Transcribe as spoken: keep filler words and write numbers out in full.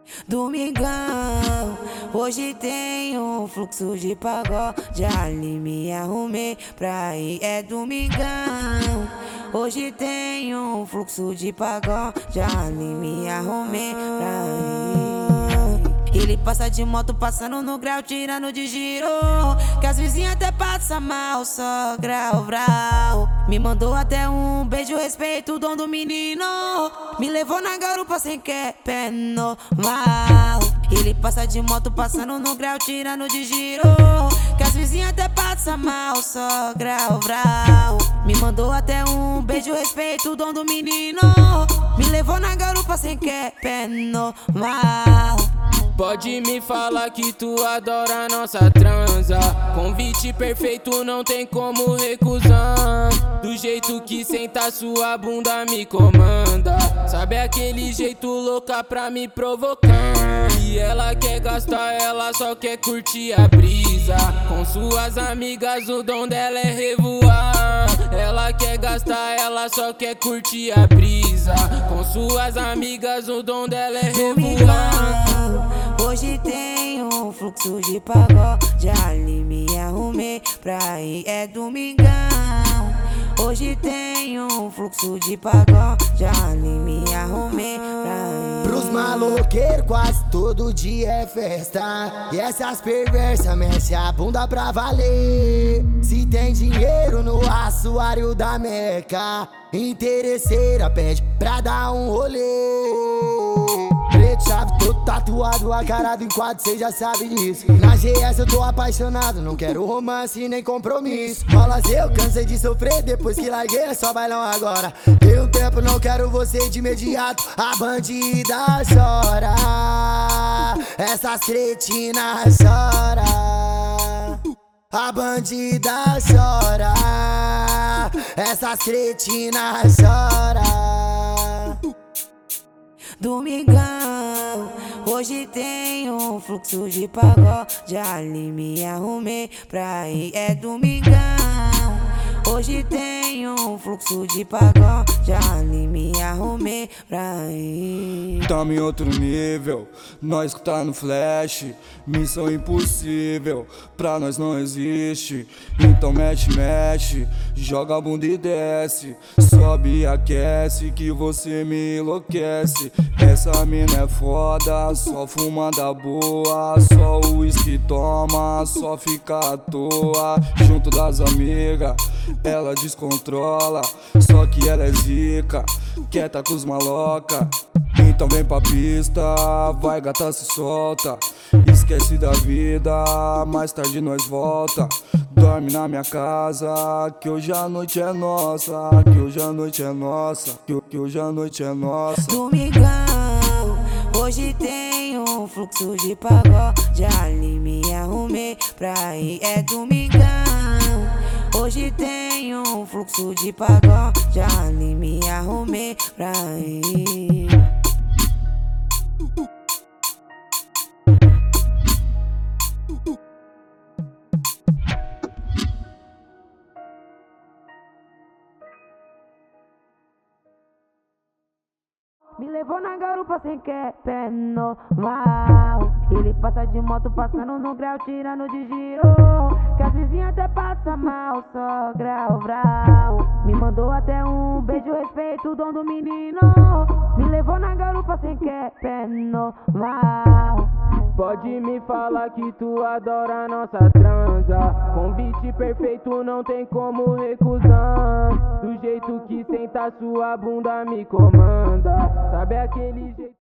Domingão, hoje tem um fluxo de pagode. Ali me arrumei pra ir, é domingão. Hoje tem um fluxo de pagode. Ali me arrumei pra ir. Ele passa de moto, passando no grau, tirando de giro, que as vizinhas até passam mal, só grau, grau. Me mandou até um beijo, respeito, o dom do menino. Me levou na garupa sem que é pé normal. Ele passa de moto, passando no grau, tirando de giro, que as vizinhas até passam mal, só grau, grau. Me mandou até um beijo, respeito, o dom do menino. Me levou na garupa sem que é pé normal. Pode me falar que tu adora nossa transa. Convite perfeito, não tem como recusar. Do jeito que senta sua bunda me comanda. Sabe aquele jeito louca pra me provocar. E ela quer gastar, ela só quer curtir a brisa. Com suas amigas o dom dela é revoar. Ela quer gastar, ela só quer curtir a brisa. Com suas amigas o dom dela é revoar. Hoje tem um fluxo de pagode. Ali me arrumei pra ir, é domingão. Hoje tem um fluxo de pagode. Ali me arrumei pra ir. Pros maloqueiros quase todo dia é festa. E essas perversas mexe a bunda pra valer. Se tem dinheiro no assoalho da Meca, interesseira pede pra dar um rolê. Preto, chave, todo tatuado, a cara do enquadro, cê já sabe disso. Na G S eu tô apaixonado, não quero romance nem compromisso. Rolas eu cansei de sofrer, depois que larguei é só bailão agora. Tem um tempo, não quero você de imediato. A bandida chora, essas cretinas chora. A bandida chora, essas cretinas chora. Domingão, hoje tem um fluxo de pagode. Ali me arrumei pra ir, é domingão. Hoje tem um fluxo de pagode. Ali me arrumei pra ir. Tamo em outro nível, nós que tá no flash. Missão impossível, pra nós não existe. Então mexe, mexe, joga a bunda e desce. Sobe e aquece que você me enlouquece. Essa mina é foda, só fuma da boa. Só o uísque toma, só fica à toa. Junto das amigas, ela descontrola. Só que ela é zica, quieta com os maloca. Então vem pra pista, vai gata, se solta. Esquece da vida, mais tarde nós volta. Dorme na minha casa, que hoje a noite é nossa. Que hoje a noite é nossa, que, que hoje a noite é nossa. Domingão, hoje tem um fluxo de pagode. Ali me arrumei pra ir, é domingão. Hoje tem um fluxo de pagode. Ali me arrumei pra ir. Me levou na garupa sem que é pé normal. Ele passa de moto, passando no grau, tirando de giro, que as vizinhas até passam mal, só grau, grau. Me mandou até um beijo, respeito, o dom do menino. Me levou na garupa sem que é pé normal. Pode me falar que tu adora nossa transa. Convite perfeito, não tem como recusar. Do jeito que senta sua bunda me comanda. Sabe aquele jeito